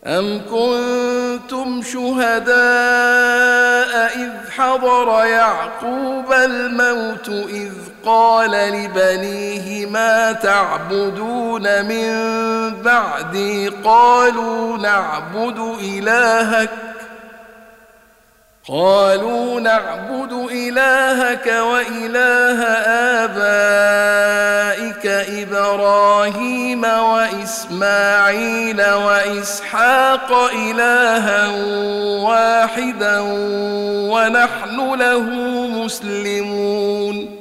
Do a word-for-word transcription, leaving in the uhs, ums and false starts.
أم كنتم شهداء إذ حضر يعقوب الموت إذ قال لبنيه ما تعبدون من بعدي قالوا نعبد إلهك قالوا نعبد إلهك وإله آبائك إبراهيم وإسماعيل وإسحاق إلها واحدا ونحن له مسلمون